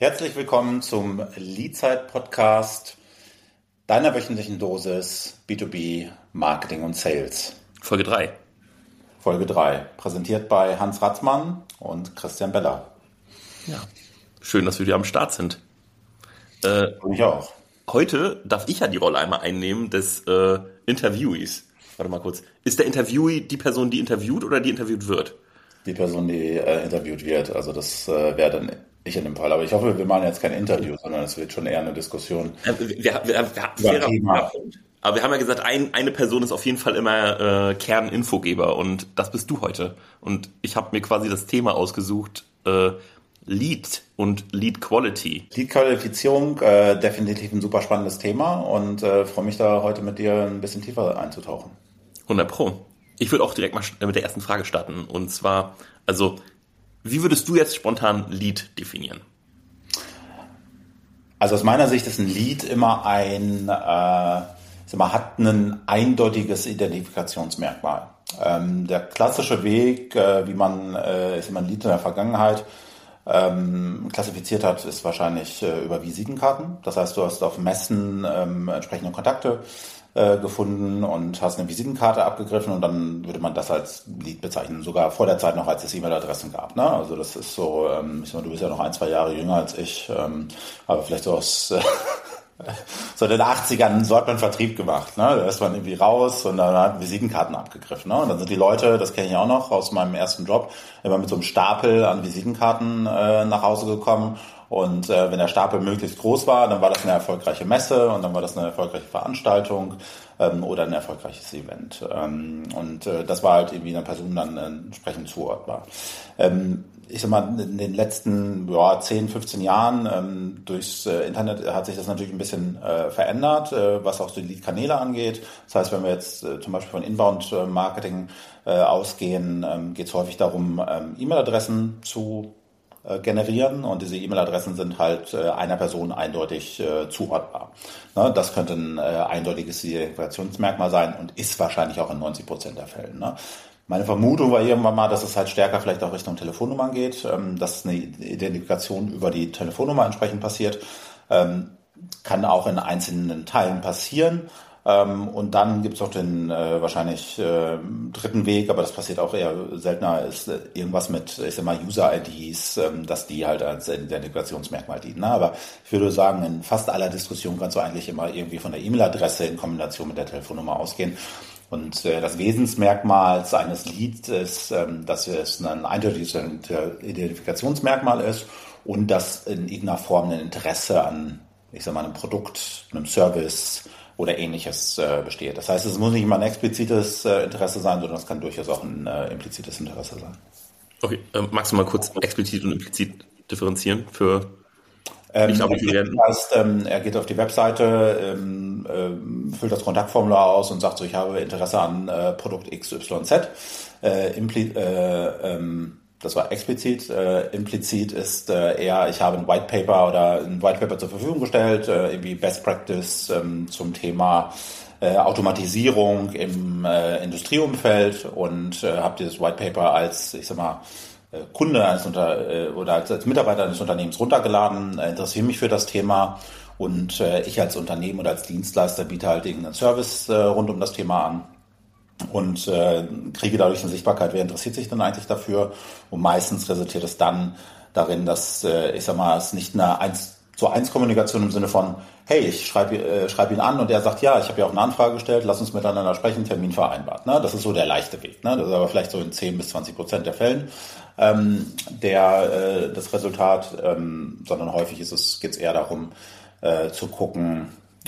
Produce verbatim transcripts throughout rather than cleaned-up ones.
Herzlich willkommen zum Leadzeit-Podcast, deiner wöchentlichen Dosis B zwei B Marketing und Sales. Folge drei. Folge drei, präsentiert bei Hans Ratzmann und Christian Beller. Ja, schön, dass wir wieder am Start sind. Äh, ich auch. Heute darf ich ja die Rolle einmal einnehmen des äh, Interviewees. Warte mal kurz. Ist der Interviewee die Person, die interviewt oder die interviewt wird? Die Person, die äh, interviewt wird. Also das äh, wäre dann ich in dem Fall. Aber ich hoffe, wir machen jetzt kein Interview, sondern es wird schon eher eine Diskussion. Äh, wir, wir, wir, wir, fairer, aber wir haben ja gesagt, ein, eine Person ist auf jeden Fall immer äh, Kerninfogeber und das bist du heute. Und ich habe mir quasi das Thema ausgesucht, äh, Lead und Lead Quality. Lead-Qualifizierung, äh, definitiv ein super spannendes Thema und äh, freue mich da heute mit dir ein bisschen tiefer einzutauchen. hundert Pro. Ich würde auch direkt mal mit der ersten Frage starten und zwar, also wie würdest du jetzt spontan Lead definieren? Also aus meiner Sicht ist ein Lead immer ein, äh, sag mal, hat ein eindeutiges Identifikationsmerkmal. Ähm, der klassische Weg, äh, wie man, äh, ist immer ein Lead in der Vergangenheit ähm, klassifiziert hat, ist wahrscheinlich äh, über Visitenkarten. Das heißt, du hast auf Messen ähm, entsprechende Kontakte äh, gefunden und hast eine Visitenkarte abgegriffen und dann würde man das als Lead bezeichnen. Sogar vor der Zeit noch, als es E-Mail-Adressen gab. Ne? Also das ist so, ähm, ich sag mal, du bist ja noch ein, zwei Jahre jünger als ich, ähm, aber vielleicht so aus äh, so in den achtzigern, so hat man Vertrieb gemacht. Ne? Da ist man irgendwie raus und dann hat Visitenkarten abgegriffen. Ne? Und dann sind die Leute, das kenne ich auch noch aus meinem ersten Job, immer mit so einem Stapel an Visitenkarten äh, nach Hause gekommen. Und äh, wenn der Stapel möglichst groß war, dann war das eine erfolgreiche Messe und dann war das eine erfolgreiche Veranstaltung ähm, oder ein erfolgreiches Event. Ähm, und äh, das war halt irgendwie einer Person dann äh, entsprechend zuordnbar. Ähm, ich sag mal, in den letzten ja, zehn, fünfzehn Jahren ähm, durchs äh, Internet hat sich das natürlich ein bisschen äh, verändert, äh, was auch die Lead-Kanäle angeht. Das heißt, wenn wir jetzt äh, zum Beispiel von Inbound-Marketing äh, ausgehen, ähm, geht es häufig darum, ähm, E-Mail-Adressen zu äh, generieren und diese E-Mail-Adressen sind halt äh, einer Person eindeutig äh, zuordbar. Ne? Das könnte ein äh, eindeutiges Identifikationsmerkmal sein und ist wahrscheinlich auch in neunzig Prozent der Fälle. Ne? Meine Vermutung war irgendwann mal, dass es halt stärker vielleicht auch Richtung Telefonnummern geht, ähm, dass eine Identifikation über die Telefonnummer entsprechend passiert. Ähm, kann auch in einzelnen Teilen passieren. Ähm, und dann gibt es noch den äh, wahrscheinlich äh, dritten Weg, aber das passiert auch eher seltener, ist äh, irgendwas mit, ich sag mal, User-I Ds, ähm, dass die halt als Identifikationsmerkmal dienen. Ne? Aber ich würde sagen, in fast aller Diskussion kannst du eigentlich immer irgendwie von der E-Mail-Adresse in Kombination mit der Telefonnummer ausgehen. Und äh, das Wesensmerkmal eines Leads ist, ähm, dass es ein eindeutiges Identifikationsmerkmal ist und dass in irgendeiner Form ein Interesse an, ich sag mal, einem Produkt, einem Service oder Ähnliches äh, besteht. Das heißt, es muss nicht immer ein explizites äh, Interesse sein, sondern es kann durchaus auch ein äh, implizites Interesse sein. Okay, ähm, magst du mal kurz explizit und implizit differenzieren für Ähm, das heißt, ähm, er geht auf die Webseite, ähm, ähm, füllt das Kontaktformular aus und sagt so, ich habe Interesse an äh, Produkt X Y Z. Äh, impli- äh, ähm, das war explizit. Äh, implizit ist äh, eher, ich habe ein White Paper oder ein White Paper zur Verfügung gestellt, äh, irgendwie Best Practice ähm, zum Thema äh, Automatisierung im äh, Industrieumfeld und äh, habe dieses White Paper als, ich sag mal, Kunde eines Unter- oder als, als Mitarbeiter eines Unternehmens runtergeladen, äh, interessiere mich für das Thema und äh, ich als Unternehmen oder als Dienstleister biete halt irgendeinen Service äh, rund um das Thema an und äh, kriege dadurch eine Sichtbarkeit, wer interessiert sich denn eigentlich dafür, und meistens resultiert es dann darin, dass äh, ich sag mal, es nicht eine eins zu eins Kommunikation im Sinne von, hey, ich schreibe äh, schreib ihn an und er sagt, ja, ich habe ja auch eine Anfrage gestellt, lass uns miteinander sprechen, Termin vereinbart. Ne? Das ist so der leichte Weg. Ne? Das ist aber vielleicht so in zehn bis zwanzig Prozent der Fällen ähm, der äh, das Resultat, ähm, sondern häufig ist es geht es eher darum, äh, zu gucken,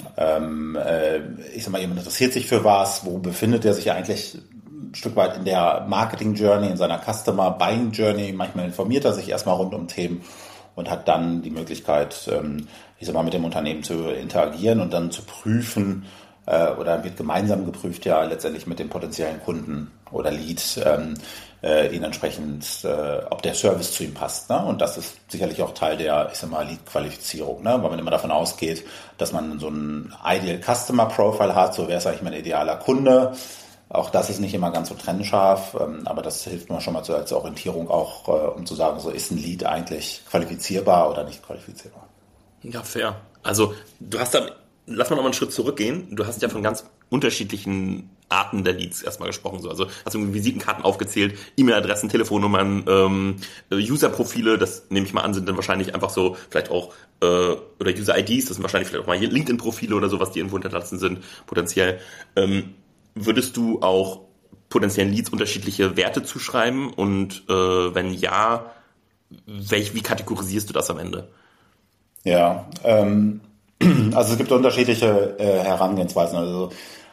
ähm, äh, ich sag mal, jemand interessiert sich für was, wo befindet er sich eigentlich ein Stück weit in der Marketing-Journey, in seiner Customer-Buying-Journey, manchmal informiert er sich erstmal rund um Themen und hat dann die Möglichkeit, ähm, ich sag mal, mit dem Unternehmen zu interagieren und dann zu prüfen, äh, oder wird gemeinsam geprüft, ja, letztendlich mit dem potenziellen Kunden oder Lead, ähm, äh, ihn entsprechend, äh, ob der Service zu ihm passt. Ne? Und das ist sicherlich auch Teil der, ich sag mal, Lead-Qualifizierung, ne? Weil man immer davon ausgeht, dass man so ein Ideal Customer Profile hat, so wäre es eigentlich mein idealer Kunde. Auch das ist nicht immer ganz so trennscharf, aber das hilft mir schon mal so als Orientierung auch, um zu sagen, so ist ein Lead eigentlich qualifizierbar oder nicht qualifizierbar. Ja, fair. Also du hast da, lass mal noch mal einen Schritt zurückgehen. Du hast ja von ganz unterschiedlichen Arten der Leads erstmal gesprochen. So. Also hast du Visitenkarten aufgezählt, E-Mail-Adressen, Telefonnummern, ähm, User-Profile, das nehme ich mal an, sind dann wahrscheinlich einfach so, vielleicht auch, äh, oder User-I Ds, das sind wahrscheinlich vielleicht auch mal LinkedIn-Profile oder sowas, die irgendwo hinterlassen sind, potenziell. Ähm, Würdest du auch potenziellen Leads unterschiedliche Werte zuschreiben? Und äh, wenn ja, welch, wie kategorisierst du das am Ende? Ja, ähm, also es gibt unterschiedliche äh, Herangehensweisen. Also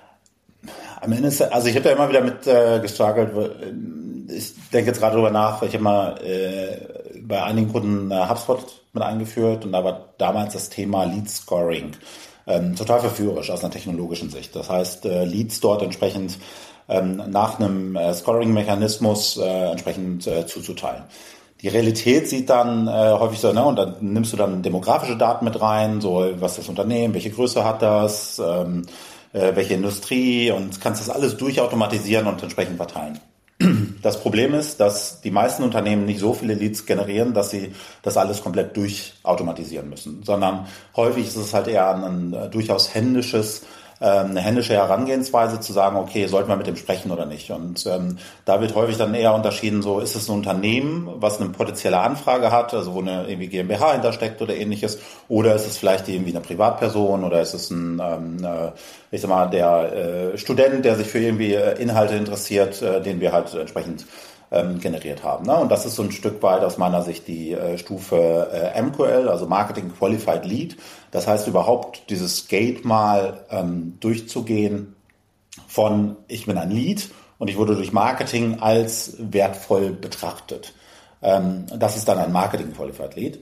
am Ende ist, also ich habe ja immer wieder mit äh, gestruggelt. Ich denke jetzt gerade darüber nach. Ich habe mal äh, bei einigen Kunden äh, HubSpot mit eingeführt und da war damals das Thema Lead Scoring. Ähm, total verführerisch aus einer technologischen Sicht. Das heißt, äh, Leads dort entsprechend ähm, nach einem äh, Scoring-Mechanismus äh, entsprechend äh, zuzuteilen. Die Realität sieht dann äh, häufig so, ne, und dann nimmst du dann demografische Daten mit rein, so was das Unternehmen, welche Größe hat das, ähm, äh, welche Industrie und kannst das alles durchautomatisieren und entsprechend verteilen. Das Problem ist, dass die meisten Unternehmen nicht so viele Leads generieren, dass sie das alles komplett durchautomatisieren müssen, sondern häufig ist es halt eher ein, ein durchaus händisches, äh, eine händische Herangehensweise zu sagen, okay, sollten wir mit dem sprechen oder nicht? Und ähm, da wird häufig dann eher unterschieden, so ist es ein Unternehmen, was eine potenzielle Anfrage hat, also wo eine irgendwie GmbH hintersteckt oder ähnliches, oder ist es vielleicht irgendwie eine Privatperson oder ist es ein ähm, äh, ich sag mal, der äh, Student, der sich für irgendwie äh, Inhalte interessiert, äh, den wir halt entsprechend ähm, generiert haben. Ne? Und das ist so ein Stück weit aus meiner Sicht die äh, Stufe äh, M Q L, also Marketing Qualified Lead. Das heißt überhaupt dieses Gate mal ähm, durchzugehen von ich bin ein Lead und ich wurde durch Marketing als wertvoll betrachtet. Ähm, das ist dann ein Marketing Qualified Lead.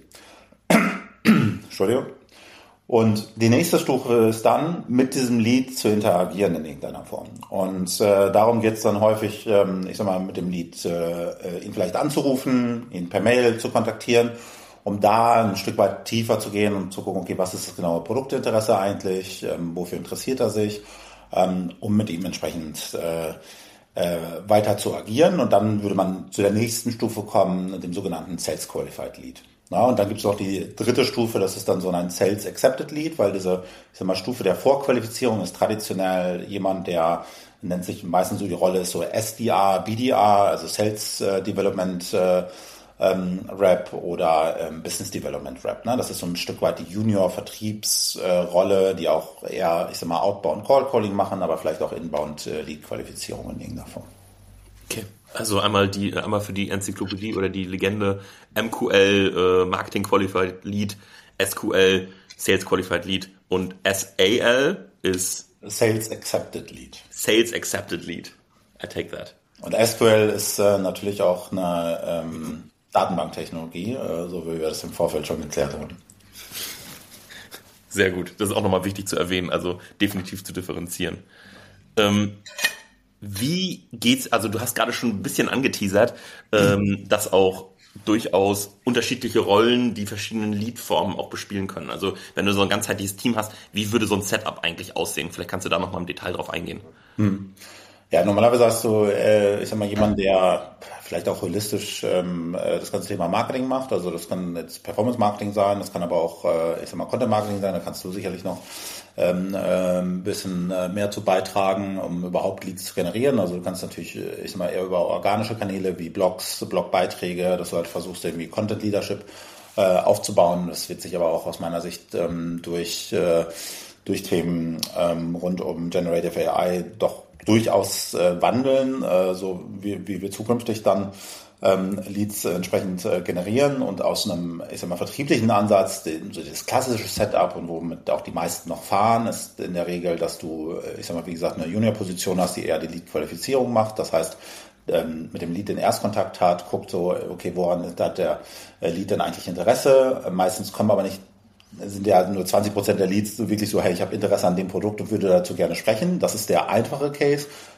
Entschuldigung. Und die nächste Stufe ist dann, mit diesem Lead zu interagieren in irgendeiner Form. Und äh, darum geht es dann häufig, ähm, ich sag mal, mit dem Lead äh, ihn vielleicht anzurufen, ihn per Mail zu kontaktieren, um da ein Stück weit tiefer zu gehen und zu gucken, okay, was ist das genaue Produktinteresse eigentlich, ähm, wofür interessiert er sich, ähm, um mit ihm entsprechend äh, äh, weiter zu agieren. Und dann würde man zu der nächsten Stufe kommen, dem sogenannten Sales Qualified Lead. Na, und dann gibt es noch die dritte Stufe, das ist dann so ein Sales Accepted Lead, weil diese, ich sag mal, Stufe der Vorqualifizierung ist traditionell jemand, der nennt sich meistens so, die Rolle ist so S D R, B D R, also Sales äh, Development äh, ähm, Rep oder ähm, Business Development Rep. Ne? Das ist so ein Stück weit die Junior-Vertriebsrolle, äh, die auch eher, ich sag mal, Outbound Call Calling machen, aber vielleicht auch Inbound äh, Lead Qualifizierung in irgendeiner Form. Okay. Also einmal die, einmal für die Enzyklopädie oder die Legende M Q L, äh, Marketing Qualified Lead, S Q L, Sales Qualified Lead und S A L ist Sales Accepted Lead. Sales Accepted Lead. I take that. Und S Q L ist äh, natürlich auch eine ähm, Datenbanktechnologie, äh, so wie wir das im Vorfeld schon geklärt haben. Sehr gut. Das ist auch nochmal wichtig zu erwähnen, also definitiv zu differenzieren. Ähm, Wie geht's, also du hast gerade schon ein bisschen angeteasert, ähm, dass auch durchaus unterschiedliche Rollen die verschiedenen Lead-Formen auch bespielen können. Also wenn du so ein ganzheitliches Team hast, wie würde so ein Setup eigentlich aussehen? Vielleicht kannst du da nochmal im Detail drauf eingehen. Hm. Ja, normalerweise hast du, äh, ich sag mal, jemanden, der vielleicht auch holistisch ähm, das ganze Thema Marketing macht. Also das kann jetzt Performance-Marketing sein, das kann aber auch, äh, ich sag mal, Content-Marketing sein. Da kannst du sicherlich noch ähm, äh, ein bisschen äh, mehr zu beitragen, um überhaupt Leads zu generieren. Also du kannst natürlich, ich sag mal, eher über organische Kanäle wie Blogs, Blogbeiträge, dass du halt versuchst, irgendwie Content-Leadership äh, aufzubauen. Das wird sich aber auch aus meiner Sicht ähm, durch, äh, durch Themen ähm, rund um Generative A I doch durchaus äh, wandeln, äh, so wie, wie wir zukünftig dann ähm, Leads äh, entsprechend äh, generieren und aus einem, ich sag mal, vertrieblichen Ansatz, den, so das klassische Setup und womit auch die meisten noch fahren, ist in der Regel, dass du, ich sag mal, wie gesagt, eine Junior-Position hast, die eher die Lead-Qualifizierung macht. Das heißt, ähm, mit dem Lead den Erstkontakt hat, guckt so, okay, woran hat der Lead denn eigentlich Interesse? Meistens kommen aber nicht sind ja nur zwanzig Prozent der Leads so wirklich so, hey, ich habe Interesse an dem Produkt und würde dazu gerne sprechen. Das ist der einfache Case.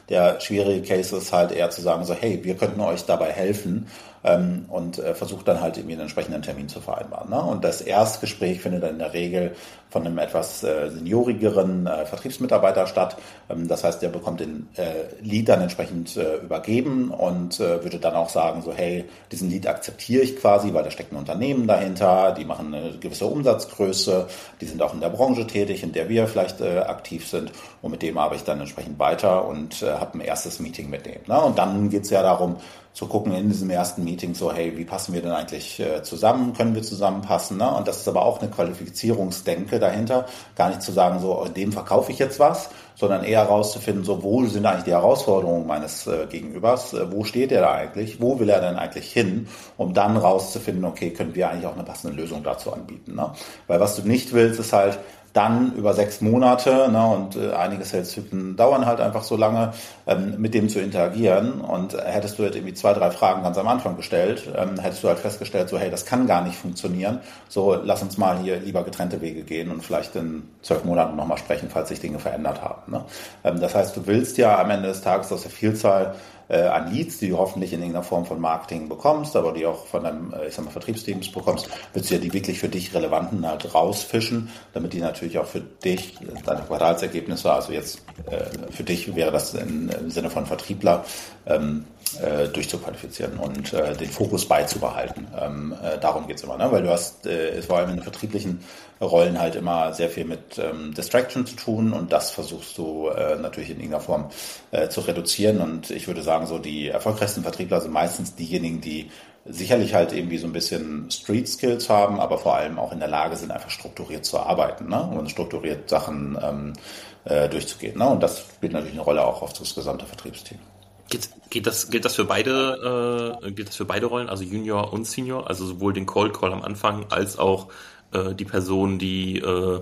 Der schwierige Case ist halt eher zu sagen, so hey, wir könnten euch dabei helfen, ähm, und äh, versucht dann halt irgendwie einen entsprechenden Termin zu vereinbaren. Ne? Und das Erstgespräch findet dann in der Regel von einem etwas äh, seniorigeren äh, Vertriebsmitarbeiter statt. Ähm, das heißt, der bekommt den äh, Lead dann entsprechend äh, übergeben und äh, würde dann auch sagen, so hey, diesen Lead akzeptiere ich quasi, weil da steckt ein Unternehmen dahinter, die machen eine gewisse Umsatzgröße, die sind auch in der Branche tätig, in der wir vielleicht äh, aktiv sind, und mit dem arbeite ich dann entsprechend weiter und äh, habe ein erstes Meeting mit dem. Ne? Und dann geht es ja darum, zu gucken in diesem ersten Meeting so, hey, wie passen wir denn eigentlich äh, zusammen? Können wir zusammenpassen? Ne? Und das ist aber auch eine Qualifizierungsdenke dahinter. Gar nicht zu sagen, so, dem verkaufe ich jetzt was, sondern eher herauszufinden, so, wo sind eigentlich die Herausforderungen meines äh, Gegenübers? Äh, wo steht er da eigentlich? Wo will er denn eigentlich hin? Um dann rauszufinden, okay, können wir eigentlich auch eine passende Lösung dazu anbieten? Ne? Weil was du nicht willst, ist halt, dann über sechs Monate, ne, und äh, einige Sales-Zyklen dauern halt einfach so lange, ähm, mit dem zu interagieren. Und hättest du halt irgendwie zwei, drei Fragen ganz am Anfang gestellt, ähm, hättest du halt festgestellt, so hey, das kann gar nicht funktionieren. So, lass uns mal hier lieber getrennte Wege gehen und vielleicht in zwölf Monaten nochmal sprechen, falls sich Dinge verändert haben. Ne? Ähm, das heißt, du willst ja am Ende des Tages aus der Vielzahl äh, an Leads, die du hoffentlich in irgendeiner Form von Marketing bekommst, aber die auch von deinem, ich sag mal, Vertriebsteams bekommst, willst du ja die wirklich für dich relevanten halt rausfischen, damit die natürlich auch für dich, deine Quartalsergebnisse, also jetzt äh, für dich wäre das in, im Sinne von Vertriebler, ähm, äh, durchzuqualifizieren und äh, den Fokus beizubehalten. Ähm, äh, darum geht's immer, ne? Weil du hast, äh, es vor allem in den vertrieblichen Rollen halt immer sehr viel mit ähm, Distraction zu tun, und das versuchst du äh, natürlich in irgendeiner Form äh, zu reduzieren. Und ich würde sagen, so die erfolgreichsten Vertriebler sind meistens diejenigen, die sicherlich halt irgendwie so ein bisschen Street Skills haben, aber vor allem auch in der Lage sind, einfach strukturiert zu arbeiten, ne? Und strukturiert Sachen ähm, äh, durchzugehen. Ne? Und das spielt natürlich eine Rolle auch auf das gesamte Vertriebsteam. Geht, geht das, gilt das für beide, äh, gilt das für beide Rollen, also Junior und Senior, also sowohl den Cold Call am Anfang als auch äh, die Person, die äh,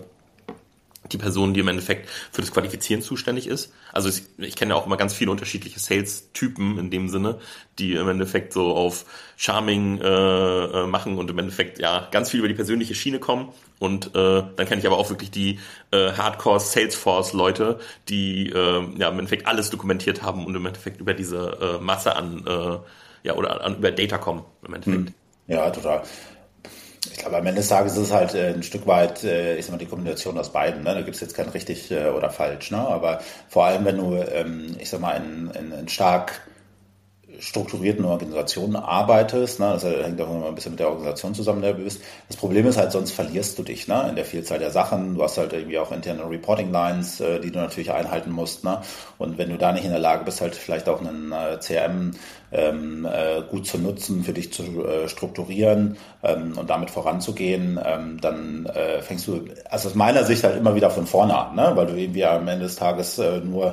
die Person, die im Endeffekt für das Qualifizieren zuständig ist. Also ich, ich kenne ja auch immer ganz viele unterschiedliche Sales-Typen in dem Sinne, die im Endeffekt so auf Charming äh, machen und im Endeffekt ja ganz viel über die persönliche Schiene kommen. Und äh, dann kenne ich aber auch wirklich die äh, Hardcore-Salesforce-Leute, die äh, ja im Endeffekt alles dokumentiert haben und im Endeffekt über diese äh, Masse an äh, ja oder an, über Data kommen im Endeffekt. Ja, total. Ich glaube, am Ende des Tages ist es halt äh, ein Stück weit, äh, ich sag mal, die Kombination aus beiden. Ne? Da gibt es jetzt kein richtig äh, oder falsch. Ne? Aber vor allem, wenn du, ähm, ich sag mal, in, in, in stark strukturierten Organisationen arbeitest, ne? Das hängt auch immer ein bisschen mit der Organisation zusammen, der du bist. Das Problem ist halt, sonst verlierst du dich, ne? In der Vielzahl der Sachen. Du hast halt irgendwie auch interne Reporting-Lines, äh, die du natürlich einhalten musst. Ne? Und wenn du da nicht in der Lage bist, halt vielleicht auch einen äh, C R M ähm, äh, gut zu nutzen, für dich zu äh, strukturieren ähm, und damit voranzugehen, ähm, dann äh, fängst du, also aus meiner Sicht halt immer wieder von vorne an, ne? Weil du irgendwie am Ende des Tages äh, nur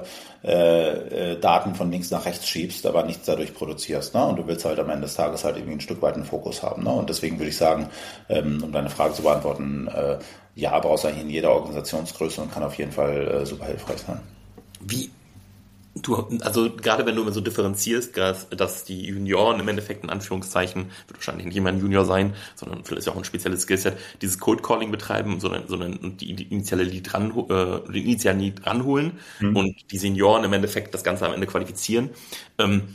äh, äh, Daten von links nach rechts schiebst, aber nichts dadurch produzierst. Ne? Und du willst halt am Ende des Tages halt irgendwie ein Stück weit einen Fokus haben. Ne? Und deswegen würde ich sagen, ähm, um deine Frage zu beantworten, äh, ja, brauchst du eigentlich in jeder Organisationsgröße und kann auf jeden Fall äh, super hilfreich sein. Wie Du, also gerade wenn du immer so differenzierst, dass die Junioren im Endeffekt in Anführungszeichen, wird wahrscheinlich nicht immer ein Junior sein, sondern vielleicht ist ja auch ein spezielles Skillset, dieses Cold Calling betreiben, sondern, sondern die, die initiale Lead ran, äh, die initialen Lead ranholen mhm. und die Senioren im Endeffekt das Ganze am Ende qualifizieren. Ähm,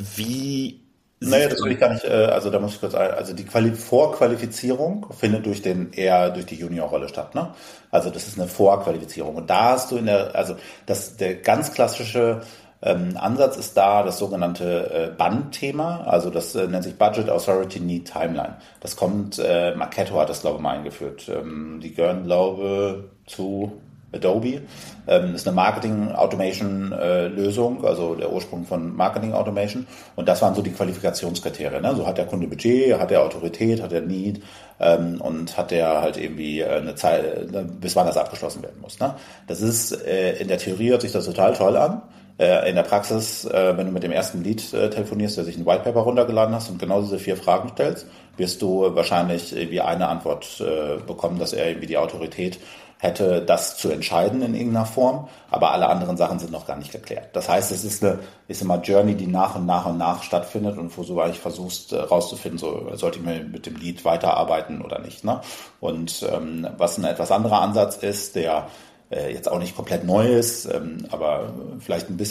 wie Naja, das will ich gar nicht, also da muss ich kurz, also die Quali- Vorqualifizierung findet durch den eher durch die Juniorrolle statt, ne? Also das ist eine Vorqualifizierung. Und da hast du in der, also das, der ganz klassische ähm, Ansatz ist da das sogenannte äh, B A N-Thema, also das äh, nennt sich Budget Authority Need Timeline. Das kommt, äh, Marketo hat das, glaube ich, mal eingeführt. Ähm, die gehören, glaube ich, zu Adobe. Ähm, ist eine Marketing-Automation-Lösung, äh, also der Ursprung von Marketing-Automation. Und das waren so die Qualifikationskriterien. Ne? So hat der Kunde Budget, hat er Autorität, hat er Need ähm, und hat er halt irgendwie eine Zeit, bis wann das abgeschlossen werden muss. Ne? Das ist, äh, in der Theorie hört sich das total toll an. Äh, in der Praxis, äh, wenn du mit dem ersten Lead äh, telefonierst, der sich ein White Paper runtergeladen hast und genau diese vier Fragen stellst, wirst du wahrscheinlich irgendwie eine Antwort äh, bekommen, dass er irgendwie die Autorität hätte, das zu entscheiden in irgendeiner Form, aber alle anderen Sachen sind noch gar nicht geklärt. Das heißt, es ist eine, ich sag mal, Journey, die nach und nach und nach stattfindet und wo du eigentlich versuchst rauszufinden, so sollte ich mit dem Lead weiterarbeiten oder nicht. Ne? Und ähm, was ein etwas anderer Ansatz ist, der äh, jetzt auch nicht komplett neu ist, ähm, aber vielleicht ein bisschen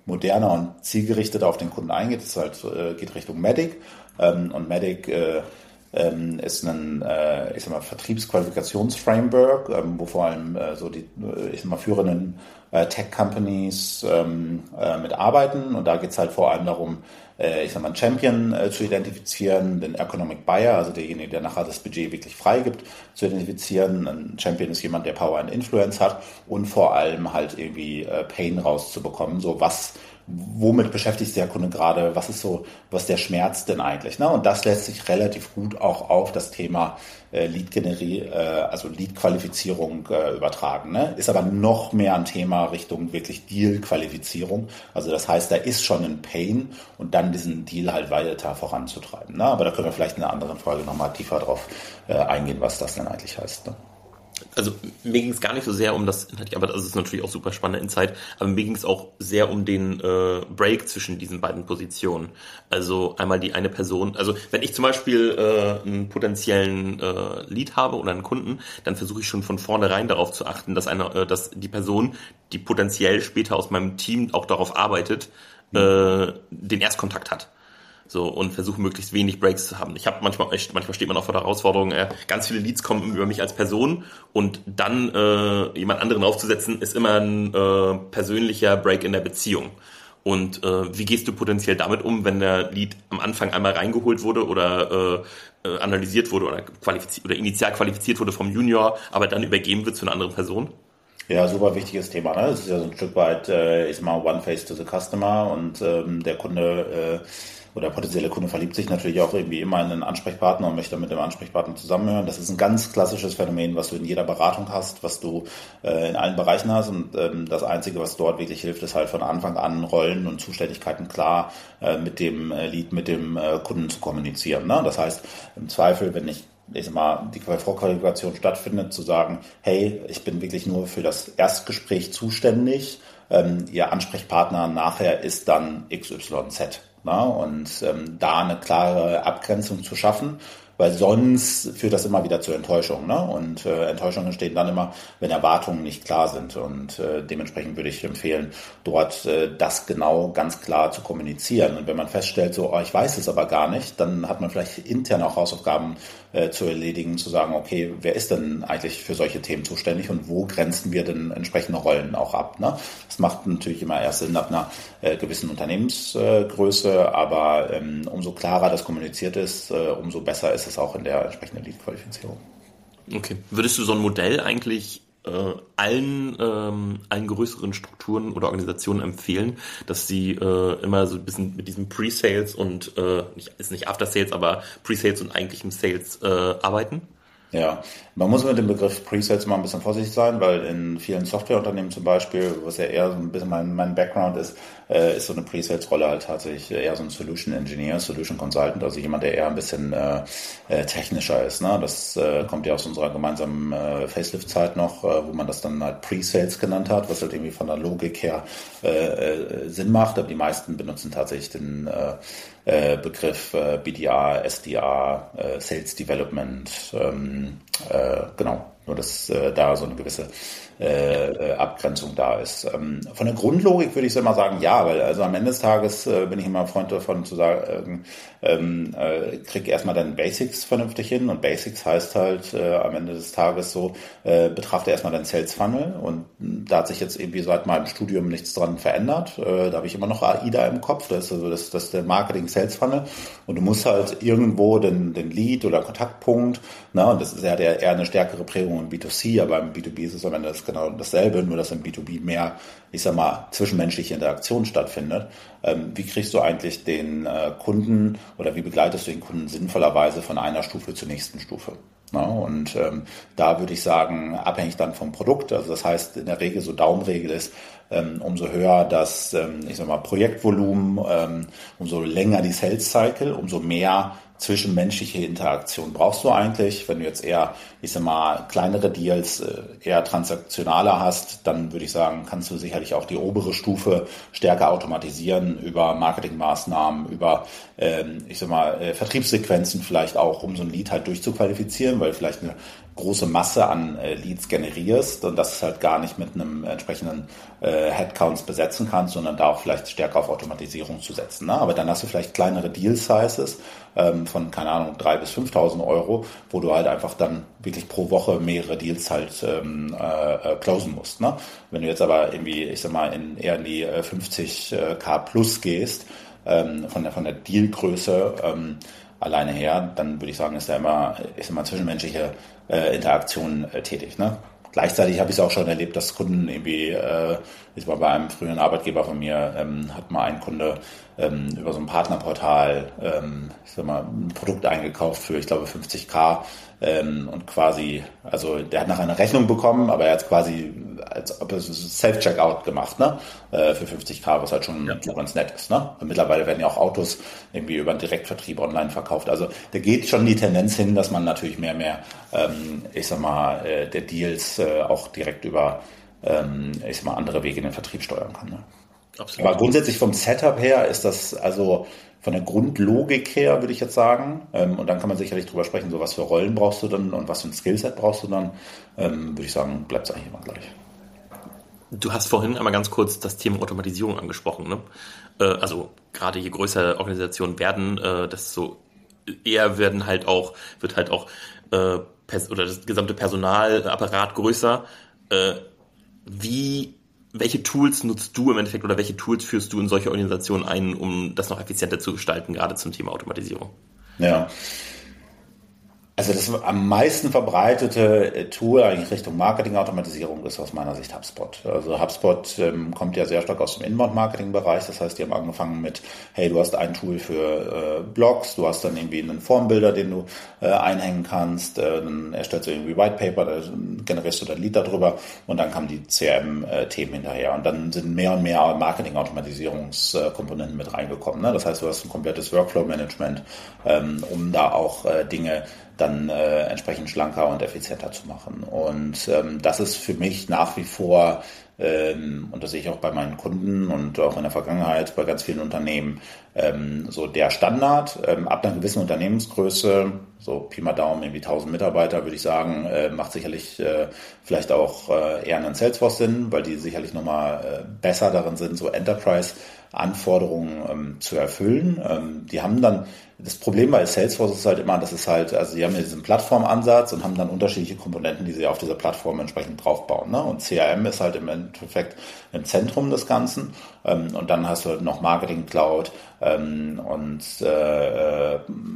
moderner und zielgerichteter auf den Kunden eingeht. Das halt, äh, geht Richtung Medic. Ähm, und Medic äh, ähm, ist ein äh, ich sag mal, Vertriebsqualifikationsframework, ähm, wo vor allem äh, so die ich sag mal, führenden äh, Tech-Companies ähm, äh, mitarbeiten. Und da geht es halt vor allem darum, äh, ich sag mal, einen Champion äh, zu identifizieren, den Economic Buyer, also derjenige, der nachher das Budget wirklich freigibt, zu identifizieren. Ein Champion ist jemand, der Power and Influence hat und vor allem halt irgendwie äh, Pain rauszubekommen, so was womit beschäftigt sich der Kunde gerade, was ist so, was der Schmerz denn eigentlich, ne? Und das lässt sich relativ gut auch auf das Thema äh, Lead-Generie, äh, also Lead-Qualifizierung äh, übertragen, ne? Ist aber noch mehr ein Thema Richtung wirklich Deal-Qualifizierung. Also das heißt, da ist schon ein Pain und dann diesen Deal halt weiter voranzutreiben, ne? Aber da können wir vielleicht in einer anderen Folge nochmal tiefer drauf äh, eingehen, was das denn eigentlich heißt, ne? Also mir ging es gar nicht so sehr um das Inhalt, aber das ist natürlich auch super spannender Insight, aber mir ging es auch sehr um den äh, Break zwischen diesen beiden Positionen. Also einmal die eine Person, also wenn ich zum Beispiel äh, einen potenziellen äh, Lead habe oder einen Kunden, dann versuche ich schon von vornherein darauf zu achten, dass eine, äh, dass die Person, die potenziell später aus meinem Team auch darauf arbeitet, äh, den Erstkontakt hat. So, und versuche möglichst wenig Breaks zu haben. Ich habe manchmal, echt, manchmal steht man auch vor der Herausforderung, äh, ganz viele Leads kommen über mich als Person und dann äh, jemand anderen aufzusetzen, ist immer ein äh, persönlicher Break in der Beziehung. Und äh, wie gehst du potenziell damit um, wenn der Lead am Anfang einmal reingeholt wurde oder äh, äh, analysiert wurde oder qualifiziert oder initial qualifiziert wurde vom Junior, aber dann übergeben wird zu einer anderen Person? Ja, super wichtiges Thema, ne? Das ist ja so ein Stück weit, äh, ich sag mal, One Face to the Customer und ähm, der Kunde äh, oder der potenzielle Kunde verliebt sich natürlich auch irgendwie immer in einen Ansprechpartner und möchte mit dem Ansprechpartner zusammenhören. Das ist ein ganz klassisches Phänomen, was du in jeder Beratung hast, was du äh, in allen Bereichen hast. Und ähm, das Einzige, was dort wirklich hilft, ist halt von Anfang an Rollen und Zuständigkeiten klar äh, mit dem äh, Lead, mit dem äh, Kunden zu kommunizieren, ne? Das heißt, im Zweifel, wenn ich ich sag mal, die Vorqualifikation stattfindet, zu sagen, hey, ich bin wirklich nur für das Erstgespräch zuständig, ähm, Ihr Ansprechpartner nachher ist dann X Y Z. Na, und ähm, da eine klare Abgrenzung zu schaffen, weil sonst führt das immer wieder zu Enttäuschung, ne? Und äh, Enttäuschungen entstehen dann immer, wenn Erwartungen nicht klar sind. Und äh, dementsprechend würde ich empfehlen, dort äh, das genau ganz klar zu kommunizieren. Und wenn man feststellt, so, oh, ich weiß es aber gar nicht, dann hat man vielleicht intern auch Hausaufgaben äh, zu erledigen, zu sagen, okay, wer ist denn eigentlich für solche Themen zuständig und wo grenzen wir denn entsprechende Rollen auch ab, ne? Das macht natürlich immer erst Sinn ab einer äh, gewissen Unternehmensgröße, äh, aber ähm, umso klarer das kommuniziert ist, äh, umso besser ist es auch in der entsprechenden Lead-Qualifizierung. Okay. Würdest du so ein Modell eigentlich äh, allen ähm, allen größeren Strukturen oder Organisationen empfehlen, dass sie äh, immer so ein bisschen mit diesem Pre-Sales und äh, nicht, ist nicht After-Sales, aber Pre-Sales und eigentlichem Sales äh, arbeiten? Ja, man muss mit dem Begriff Pre-Sales mal ein bisschen vorsichtig sein, weil in vielen Softwareunternehmen zum Beispiel, was ja eher so ein bisschen mein, mein Background ist, äh, ist so eine Pre-Sales-Rolle halt tatsächlich eher so ein Solution Engineer, Solution Consultant, also jemand, der eher ein bisschen äh, äh, technischer ist, ne? Das äh, kommt ja aus unserer gemeinsamen äh, Facelift-Zeit noch, äh, wo man das dann halt Pre-Sales genannt hat, was halt irgendwie von der Logik her äh, äh, Sinn macht, aber die meisten benutzen tatsächlich den äh, äh, Begriff äh, B D R, S D R, äh, Sales Development, ähm, äh, genau, nur dass äh, da so eine gewisse äh, Abgrenzung da ist. Ähm, von der Grundlogik würde ich immer sagen, ja, weil also am Ende des Tages äh, bin ich immer ein Freund davon zu sagen, ähm, äh, krieg erstmal deine Basics vernünftig hin und Basics heißt halt äh, am Ende des Tages so, äh, betrachte erstmal deinen Sales Funnel und da hat sich jetzt irgendwie seit meinem Studium nichts dran verändert. Äh, da habe ich immer noch A I D A im Kopf, das ist also das, das ist der Marketing Sales Funnel und du musst halt irgendwo den, den Lead oder Kontaktpunkt, na, und das ist ja der, eher eine stärkere Prägung im B zwei C, aber im B zwei B ist es am Ende das genau dasselbe, nur dass im B zwei B mehr, ich sag mal, zwischenmenschliche Interaktion stattfindet. Ähm, wie kriegst du eigentlich den äh, Kunden oder wie begleitest du den Kunden sinnvollerweise von einer Stufe zur nächsten Stufe? Ja, und ähm, da würde ich sagen, abhängig dann vom Produkt, also das heißt in der Regel so Daumenregel ist, ähm, umso höher das, ähm, ich sag mal, Projektvolumen, ähm, umso länger die Sales Cycle, umso mehr zwischenmenschliche Interaktion brauchst du eigentlich. Wenn du jetzt eher, ich sag mal, kleinere Deals, eher transaktionaler hast, dann würde ich sagen, kannst du sicherlich auch die obere Stufe stärker automatisieren über Marketingmaßnahmen, über, ähm, ich sag mal, Vertriebssequenzen vielleicht auch, um so ein Lead halt durchzuqualifizieren, weil vielleicht eine große Masse an äh, Leads generierst und das halt gar nicht mit einem entsprechenden äh, Headcounts besetzen kannst, sondern da auch vielleicht stärker auf Automatisierung zu setzen. Ne? Aber dann hast du vielleicht kleinere Deal-Sizes ähm, von, keine Ahnung, dreitausend bis fünftausend Euro, wo du halt einfach dann wirklich pro Woche mehrere Deals halt ähm, äh, closen musst. Ne? Wenn du jetzt aber irgendwie, ich sag mal, in eher in die äh, fünfzigtausend plus gehst, ähm, von der, von der Dealgröße, ähm, alleine her, dann würde ich sagen, ist da immer, ist immer zwischenmenschliche äh, Interaktion äh, tätig. Ne? Gleichzeitig habe ich es auch schon erlebt, dass Kunden irgendwie, äh, ich war bei einem früheren Arbeitgeber von mir, ähm, hat mal ein Kunde ähm, über so ein Partnerportal, ähm, ich sag mal, ein Produkt eingekauft für, ich glaube, fünfzigtausend ähm, und quasi, also der hat nachher eine Rechnung bekommen, aber er hat quasi, als ob er Self-Checkout gemacht, ne, äh, für fünfzigtausend, was halt schon ja. so ganz nett ist, ne. Und mittlerweile werden ja auch Autos irgendwie über einen Direktvertrieb online verkauft. Also da geht schon die Tendenz hin, dass man natürlich mehr, mehr, ähm, ich sag mal, äh, der Deals äh, auch direkt über, ähm, ich sag mal, andere Wege in den Vertrieb steuern kann, ne. Absolut. Aber grundsätzlich vom Setup her ist das, also von der Grundlogik her, würde ich jetzt sagen, ähm, und dann kann man sicherlich drüber sprechen, so was für Rollen brauchst du dann und was für ein Skillset brauchst du dann, ähm, würde ich sagen, bleibt es eigentlich immer gleich. Du hast vorhin einmal ganz kurz das Thema Automatisierung angesprochen, ne? Äh, also gerade je größer Organisationen werden, äh, desto eher werden halt auch, wird halt auch äh, pers- oder das gesamte Personalapparat größer. Äh, wie Welche Tools nutzt du im Endeffekt oder welche Tools führst du in solche Organisationen ein, um das noch effizienter zu gestalten, gerade zum Thema Automatisierung? Ja. Also das am meisten verbreitete Tool eigentlich Richtung Marketing-Automatisierung ist aus meiner Sicht HubSpot. Also HubSpot ähm, kommt ja sehr stark aus dem Inbound-Marketing-Bereich. Das heißt, die haben angefangen mit, hey, du hast ein Tool für äh, Blogs, du hast dann irgendwie einen Formbilder, den du äh, einhängen kannst, äh, dann erstellst du irgendwie White Paper, da generierst du dann Lead darüber und dann kamen die C R M-Themen hinterher. Und dann sind mehr und mehr Marketing-Automatisierungskomponenten mit reingekommen. Ne? Das heißt, du hast ein komplettes Workflow-Management, ähm, um da auch äh, Dinge dann äh, entsprechend schlanker und effizienter zu machen. Und ähm, das ist für mich nach wie vor, ähm, und das sehe ich auch bei meinen Kunden und auch in der Vergangenheit bei ganz vielen Unternehmen, ähm, so der Standard. Ähm, ab einer gewissen Unternehmensgröße, so Pi mal Daumen, irgendwie tausend Mitarbeiter, würde ich sagen, äh, macht sicherlich äh, vielleicht auch äh, eher einen Salesforce Sinn, weil die sicherlich nochmal äh, besser darin sind, so Enterprise Anforderungen ähm, zu erfüllen. Ähm, die haben dann, das Problem bei Salesforce ist halt immer, dass es halt, also die haben ja diesen Plattformansatz und haben dann unterschiedliche Komponenten, die sie auf dieser Plattform entsprechend draufbauen. Ne? Und C R M ist halt im Endeffekt im Zentrum des Ganzen. Ähm, und dann hast du halt noch Marketing Cloud ähm, und äh, äh,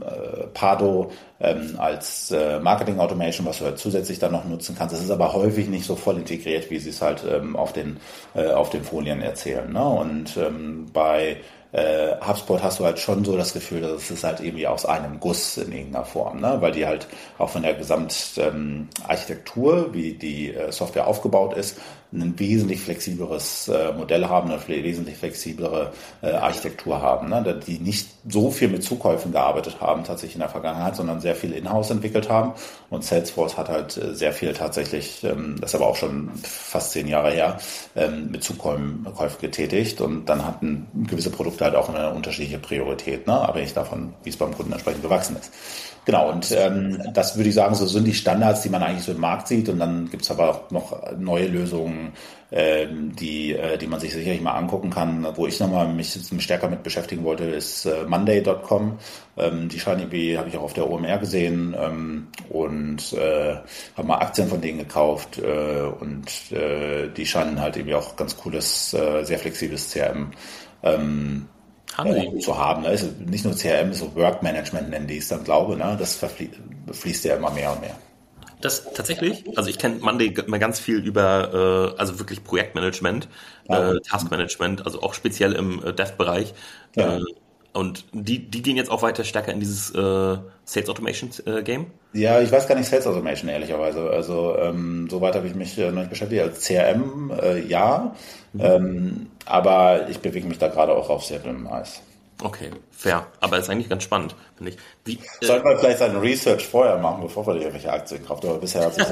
Pado ähm, als äh, Marketing Automation, was du halt zusätzlich dann noch nutzen kannst. Das ist aber häufig nicht so voll integriert, wie sie es halt ähm, auf den äh, auf den Folien erzählen. Ne? Und ähm, bei äh, HubSpot hast du halt schon so das Gefühl, dass es ist halt irgendwie aus einem Guss in irgendeiner Form, ne? Weil die halt auch von der Gesamtarchitektur, ähm, wie die äh, Software aufgebaut ist, ein wesentlich flexibleres äh, Modell haben, eine wesentlich flexiblere äh, Architektur haben, ne? Die nicht so viel mit Zukäufen gearbeitet haben tatsächlich in der Vergangenheit, sondern sehr viel in-house entwickelt haben. Und Salesforce hat halt äh, sehr viel tatsächlich, ähm, das ist aber auch schon fast zehn Jahre her, ähm, mit Zukäufen getätigt und dann hatten gewisse Produkte halt auch eine unterschiedliche Priorität, ne? Abhängig davon, wie es beim Kunden entsprechend gewachsen ist. Genau, und ähm, das würde ich sagen, so sind die Standards, die man eigentlich so im Markt sieht. Und dann gibt's aber auch noch neue Lösungen, ähm, die äh, die man sich sicherlich mal angucken kann. Wo ich nochmal mich stärker mit beschäftigen wollte, ist äh, Monday Punkt com. Ähm, die scheinen irgendwie, habe ich auch auf der O M R gesehen ähm, und äh, habe mal Aktien von denen gekauft. Äh, und äh, die scheinen halt irgendwie auch ganz cooles, äh, sehr flexibles C R M ähm, Haben äh, zu haben. Ne? Also nicht nur C R M, so Work Management nennen die es dann, glaube, ne? Das fließt ja immer mehr und mehr. Das tatsächlich, also ich kenne Monday mal ganz viel über, äh, also wirklich Projektmanagement, ja. äh, Taskmanagement, also auch speziell im äh, Dev-Bereich. Ja. Äh, und die, die gehen jetzt auch weiter stärker in dieses äh, Sales Automation äh, Game? Ja, ich weiß gar nicht Sales Automation, ehrlicherweise. Also ähm, soweit habe ich mich äh, noch nicht beschäftigt. Als C R M, äh, ja. Mhm. Ähm, aber ich bewege mich da gerade auch auf sehr dünnem Eis. Okay, fair. Aber ist eigentlich ganz spannend, finde ich. Wie, äh, Sollten wir vielleicht seine Research vorher machen, bevor wir irgendwelche Aktien kaufen, aber bisher hat sich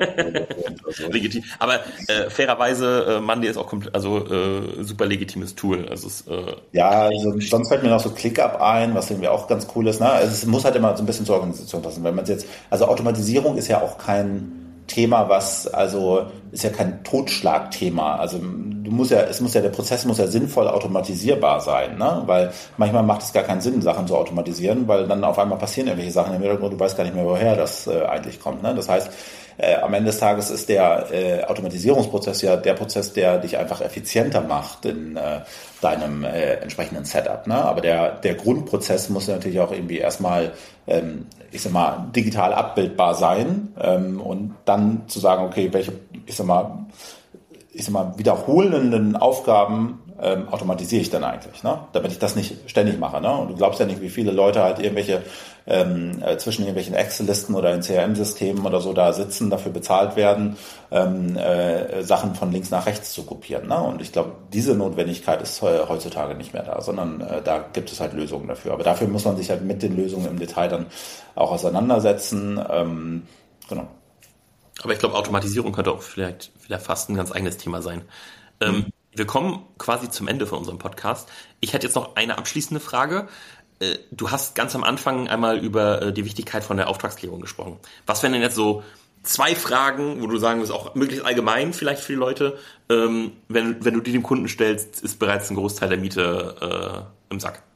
das so. Legitim. Aber äh, fairerweise, äh, Monday ist auch komplett, also äh, super legitimes Tool. Also es, äh, ja, also sonst fällt mir noch so ClickUp ein, was irgendwie auch ganz cool ist. Ne? Also es muss halt immer so ein bisschen zur Organisation passen. Wenn man jetzt, also Automatisierung ist ja auch kein Thema, was, also ist ja kein Totschlagthema. Also du musst ja, es muss ja, der Prozess muss ja sinnvoll automatisierbar sein, ne? Weil manchmal macht es gar keinen Sinn, Sachen zu automatisieren, weil dann auf einmal passieren irgendwelche Sachen im Hintergrund, du weißt gar nicht mehr, woher das äh, eigentlich kommt. Ne? Das heißt, äh, am Ende des Tages ist der äh, Automatisierungsprozess ja der Prozess, der dich einfach effizienter macht in äh, deinem äh, entsprechenden Setup. Ne? Aber der, der Grundprozess muss natürlich auch irgendwie erstmal, ähm, ich sag mal, digital abbildbar sein, ähm, und dann zu sagen, okay, welche, ich sag mal, ich sag mal, wiederholenden Aufgaben ähm, automatisiere ich dann eigentlich, ne? Damit ich das nicht ständig mache. Ne? Und du glaubst ja nicht, wie viele Leute halt irgendwelche ähm, äh, zwischen irgendwelchen Excel-Listen oder in C R M-Systemen oder so da sitzen, dafür bezahlt werden, ähm, äh, Sachen von links nach rechts zu kopieren. Ne? Und ich glaube, diese Notwendigkeit ist äh, heutzutage nicht mehr da, sondern äh, da gibt es halt Lösungen dafür. Aber dafür muss man sich halt mit den Lösungen im Detail dann auch auseinandersetzen. Ähm, genau. Aber ich glaube, Automatisierung könnte auch vielleicht, vielleicht fast ein ganz eigenes Thema sein. Ähm, mhm. Wir kommen quasi zum Ende von unserem Podcast. Ich hätte jetzt noch eine abschließende Frage. Äh, du hast ganz am Anfang einmal über äh, die Wichtigkeit von der Auftragsklärung gesprochen. Was wären denn jetzt so zwei Fragen, wo du sagen wirst, auch möglichst allgemein vielleicht für die Leute, ähm, wenn, wenn du die dem Kunden stellst, ist bereits ein Großteil der Miete äh, im Sack?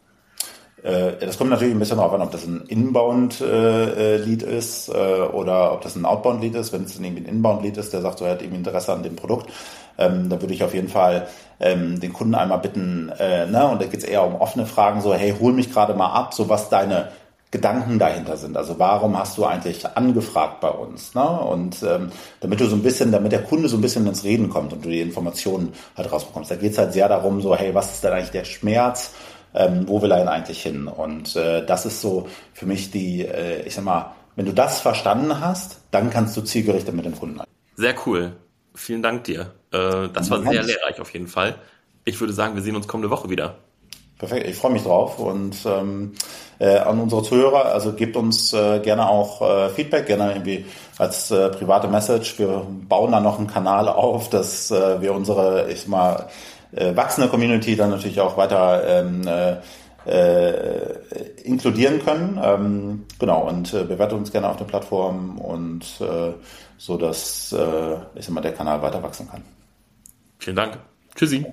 Das kommt natürlich ein bisschen darauf an, ob das ein Inbound-Lead ist oder ob das ein Outbound-Lead ist. Wenn es irgendwie ein Inbound-Lead ist, der sagt, so, er hat irgendwie Interesse an dem Produkt, dann würde ich auf jeden Fall den Kunden einmal bitten, ne, und da geht es eher um offene Fragen, so, hey, hol mich gerade mal ab, so was deine Gedanken dahinter sind. Also warum hast du eigentlich angefragt bei uns? Ne? Und ähm, damit du so ein bisschen, damit der Kunde so ein bisschen ins Reden kommt und du die Informationen halt rausbekommst. Da geht es halt sehr darum, so, hey, was ist denn eigentlich der Schmerz? Ähm, wo will er denn eigentlich hin? Und äh, das ist so für mich die, äh, ich sag mal, wenn du das verstanden hast, dann kannst du zielgerichtet mit dem Kunden. Sehr cool. Vielen Dank dir. Äh, das war sehr lehrreich auf jeden Fall. Ich würde sagen, wir sehen uns kommende Woche wieder. Perfekt, ich freue mich drauf und ähm, äh, an unsere Zuhörer, also gebt uns äh, gerne auch äh, Feedback, gerne irgendwie als äh, private Message. Wir bauen da noch einen Kanal auf, dass äh, wir unsere, ich sag mal, äh, wachsende Community dann natürlich auch weiter ähm, äh, äh, inkludieren können. Ähm, genau, und äh, bewertet uns gerne auf der Plattform und äh, so, dass äh, ich sag mal, der Kanal weiter wachsen kann. Vielen Dank. Tschüssi.